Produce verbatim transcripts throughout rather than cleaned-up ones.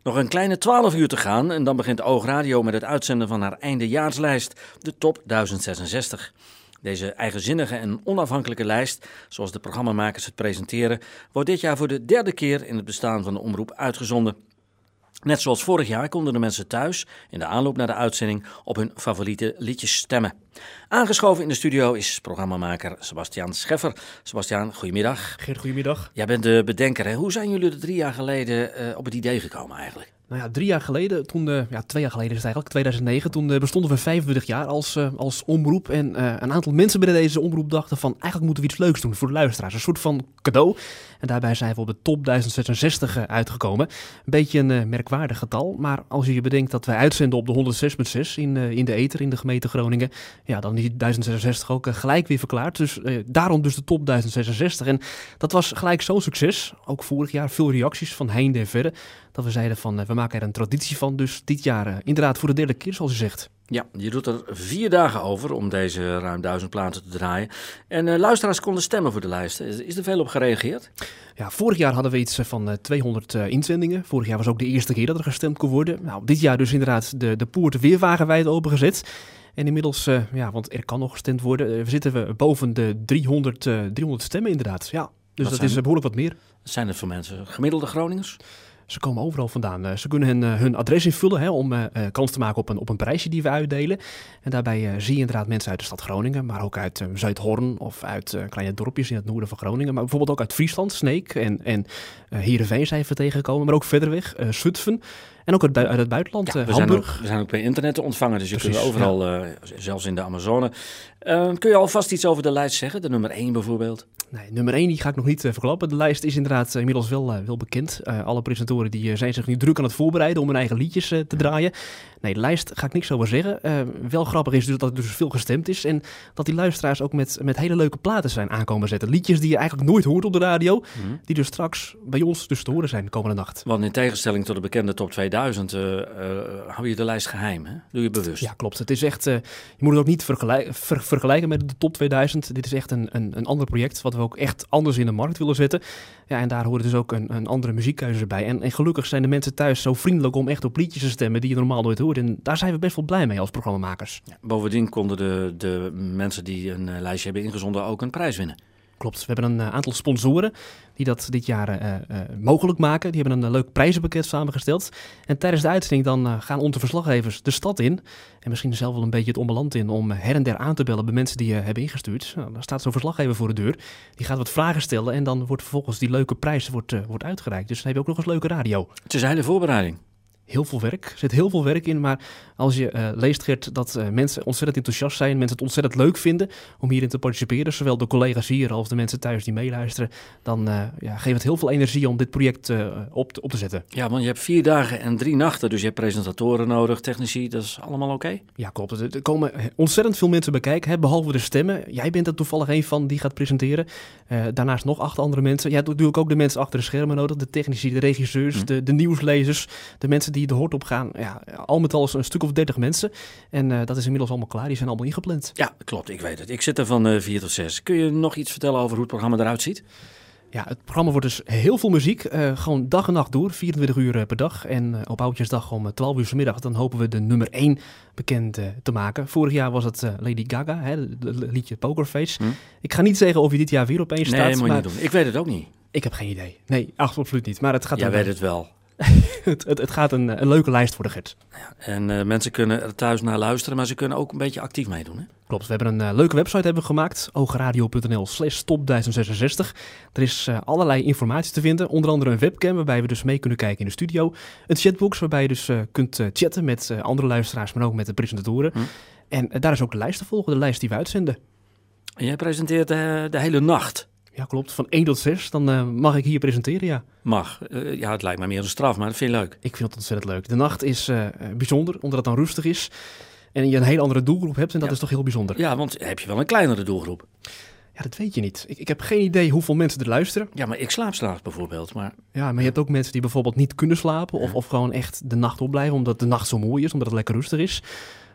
Nog een kleine twaalf uur te gaan en dan begint Oogradio met het uitzenden van haar eindejaarslijst, de Top duizend zesenzestig. Deze eigenzinnige en onafhankelijke lijst, zoals de programmamakers het presenteren, wordt dit jaar voor de derde keer in het bestaan van de omroep uitgezonden. Net zoals vorig jaar konden de mensen thuis, in de aanloop naar de uitzending, op hun favoriete liedjes stemmen. Aangeschoven in de studio is programmamaker Sebastiaan Scheffer. Sebastiaan, goedemiddag. Geert, goedemiddag. Jij bent de bedenker, hè? Hoe zijn jullie er drie jaar geleden uh, op het idee gekomen eigenlijk? Nou ja, drie jaar geleden, toen, uh, ja, twee jaar geleden is het eigenlijk, tweeduizend negen, toen uh, bestonden we vijfentwintig jaar als, uh, als omroep. En uh, een aantal mensen binnen deze omroep dachten van, eigenlijk moeten we iets leuks doen voor de luisteraars. Een soort van cadeau. En daarbij zijn we op de Top duizend zesenzestig uh, uitgekomen. Een beetje een uh, merkwaardig getal, maar als je je bedenkt dat wij uitzenden op de honderdzes komma zes in, uh, in de ether in de gemeente Groningen, ja, dan is die duizend zesenzestig ook uh, gelijk weer verklaard. Dus uh, daarom dus de Top duizend zesenzestig. En dat was gelijk zo'n succes. Ook vorig jaar veel reacties van heinde en verre. Dat we zeiden van, uh, we maken er een traditie van. Dus dit jaar uh, inderdaad voor de derde keer, zoals u zegt. Ja, je doet er vier dagen over om deze ruim duizend platen te draaien. En uh, luisteraars konden stemmen voor de lijst. Is, is er veel op gereageerd? Ja, vorig jaar hadden we iets van uh, tweehonderd uh, inzendingen. Vorig jaar was ook de eerste keer dat er gestemd kon worden. Nou, dit jaar dus inderdaad de, de poorten weer wagenwijd opengezet. En inmiddels, uh, ja, want er kan nog gestemd worden, uh, zitten we boven de driehonderd, uh, driehonderd stemmen inderdaad. Ja, dus wat dat is uh, behoorlijk wat meer. Wat zijn het voor mensen? Gemiddelde Groningers? Ze komen overal vandaan. Uh, ze kunnen hun, uh, hun adres invullen hè, om uh, kans te maken op een, op een prijsje die we uitdelen. En daarbij uh, zie je inderdaad mensen uit de stad Groningen, maar ook uit uh, Zuidhorn of uit uh, kleine dorpjes in het noorden van Groningen. Maar bijvoorbeeld ook uit Friesland, Sneek en, en uh, Heerenveen zijn we tegengekomen, maar ook verder weg, uh, Zutphen. En ook uit, uit het buitenland, ja, uh, we Hamburg. Zijn ook, we zijn ook bij internet te ontvangen, dus je Precies, kunt overal, ja. uh, zelfs in de Amazone. Uh, kun je alvast iets over de lijst zeggen? De nummer één bijvoorbeeld? Nee, nummer één die ga ik nog niet uh, verklappen. De lijst is inderdaad uh, inmiddels wel, uh, wel bekend. Uh, alle presentatoren die, uh, zijn zich nu druk aan het voorbereiden om hun eigen liedjes uh, te draaien. Nee, de lijst ga ik niks over zeggen. Uh, wel grappig is dus dat er dus veel gestemd is. En dat die luisteraars ook met, met hele leuke platen zijn aankomen zetten. Liedjes die je eigenlijk nooit hoort op de radio. Mm-hmm. Die dus straks bij ons dus te horen zijn de komende nacht. Want in tegenstelling tot de bekende Top tweeduizend... Uh, uh, hou je de lijst geheim, hè? Doe je bewust. Ja, klopt. Het is echt, uh, je moet het ook niet vergelijk, ver, vergelijken met de Top tweeduizend. Dit is echt een, een, een ander project wat we ook echt anders in de markt willen zetten. Ja, en daar hoort dus ook een, een andere muziekkeuze bij. En, en gelukkig zijn de mensen thuis zo vriendelijk om echt op liedjes te stemmen die je normaal nooit hoort. En daar zijn we best wel blij mee als programmamakers. Ja, bovendien konden de, de mensen die een uh, lijstje hebben ingezonden ook een prijs winnen. Klopt. We hebben een uh, aantal sponsoren die dat dit jaar uh, uh, mogelijk maken. Die hebben een uh, leuk prijzenpakket samengesteld. En tijdens de uitzending dan uh, gaan onze verslaggevers de stad in. En misschien zelf wel een beetje het onbeland in om her en der aan te bellen bij mensen die uh, hebben ingestuurd. Nou, dan staat zo'n verslaggever voor de deur. Die gaat wat vragen stellen en dan wordt vervolgens die leuke prijs wordt, uh, wordt uitgereikt. Dus dan heb je ook nog eens leuke radio. Het is een hele voorbereiding. Heel veel werk. Er zit heel veel werk in. Maar als je uh, leest, Gert, dat uh, mensen ontzettend enthousiast zijn. Mensen het ontzettend leuk vinden om hierin te participeren. Zowel de collega's hier als de mensen thuis die meeluisteren. Dan uh, ja, geeft het heel veel energie om dit project uh, op, te, op te zetten. Ja, want je hebt vier dagen en drie nachten. Dus je hebt presentatoren nodig, technici. Dat is allemaal oké? Okay? Ja, klopt. Er komen ontzettend veel mensen bij kijken. Hè, behalve de stemmen. Jij bent er toevallig een van die gaat presenteren. Uh, daarnaast nog acht andere mensen. Je hebt natuurlijk ook de mensen achter de schermen nodig. De technici, de regisseurs, hm. de, de nieuwslezers. De mensen die de hoort op gaan. Ja, al met al een stuk of dertig mensen. En uh, dat is inmiddels allemaal klaar. Die zijn allemaal ingepland. Ja, klopt. Ik weet het. Ik zit er van uh, vier tot zes. Kun je nog iets vertellen over hoe het programma eruit ziet? Ja, het programma wordt dus heel veel muziek. Uh, gewoon dag en nacht door. vierentwintig uur uh, per dag. En uh, op Oudjesdag om uh, twaalf uur 's middag. Dan hopen we de nummer één bekend uh, te maken. Vorig jaar was het uh, Lady Gaga. Hè, het liedje Pokerface. Hm? Ik ga niet zeggen of je dit jaar weer opeens nee, staat. Nee, moet je maar niet doen. Ik weet het ook niet. Ik heb geen idee. Nee, absoluut niet. Maar het gaat Jij een, weet het wel. het, het, het gaat een, een leuke lijst worden, Gert. Ja, en uh, mensen kunnen er thuis naar luisteren, maar ze kunnen ook een beetje actief meedoen, hè? Klopt, we hebben een uh, leuke website hebben we gemaakt. oogradio.nl slash top duizend zesenzestig. Er is uh, allerlei informatie te vinden. Onder andere een webcam waarbij we dus mee kunnen kijken in de studio. Een chatbox waarbij je dus uh, kunt uh, chatten met uh, andere luisteraars, maar ook met de presentatoren. Hm. En uh, daar is ook de lijst te volgen, de lijst die we uitzenden. En jij presenteert uh, de hele nacht? Ja, klopt. Van één tot zes, dan uh, mag ik hier presenteren, ja. Mag. Uh, ja, het lijkt me meer een straf, maar dat vind je leuk. Ik vind het ontzettend leuk. De nacht is uh, bijzonder, omdat het dan rustig is. En je een hele andere doelgroep hebt en dat ja. is toch heel bijzonder. Ja, want heb je wel een kleinere doelgroep? Ja, dat weet je niet. Ik, ik heb geen idee hoeveel mensen er luisteren. Ja, maar ik slaap s'nachts bijvoorbeeld. Maar... Ja, maar je hebt ook mensen die bijvoorbeeld niet kunnen slapen. Of, ja. of gewoon echt de nacht opblijven, omdat de nacht zo mooi is, omdat het lekker rustig is.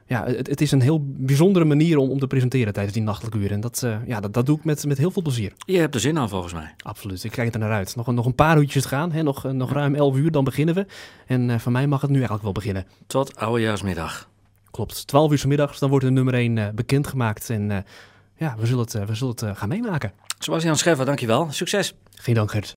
ja, het, het is een heel bijzondere manier om, om te presenteren tijdens die nachtelijke uren. En dat, uh, ja, dat, dat doe ik met, met heel veel plezier. Je hebt er zin aan volgens mij. Absoluut, ik kijk er naar uit. Nog, nog een paar uurtjes te gaan, hè? Nog, nog ruim elf uur, dan beginnen we. En uh, van mij mag het nu eigenlijk wel beginnen. Tot oudejaarsmiddag. Klopt, twaalf uur 's middags, dan wordt de nummer één uh, bekendgemaakt. En uh, ja, we zullen het, uh, we zullen het uh, gaan meemaken. Sebastiaan Scheffer, dankjewel. Succes. Geen dank, Gert.